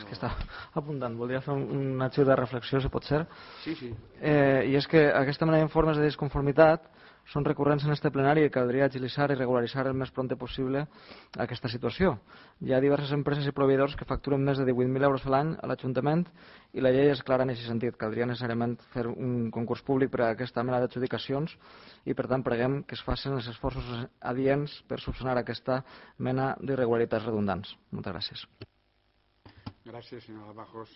que està apuntant. Voldria fer un arxiu de reflexió, si pot ser. Sí, sí. I és que aquesta mena d'informes de disconformitat són recurrents en este plenari i caldria agilitzar i regularitzar el més prompte possible aquesta situació. Hi ha diverses empreses i proveïdors que facturen més de 18.000 euros a l'any a l'Ajuntament i la llei és clara en aquest sentit. Caldria necessàriament fer un concurs públic per a aquesta mena d'adjudicacions i per tant preguem que es facin els esforços adients per subsanar aquesta mena d'irregularitats redundants. Moltes gràcies. Gràcies, senyora Bajos.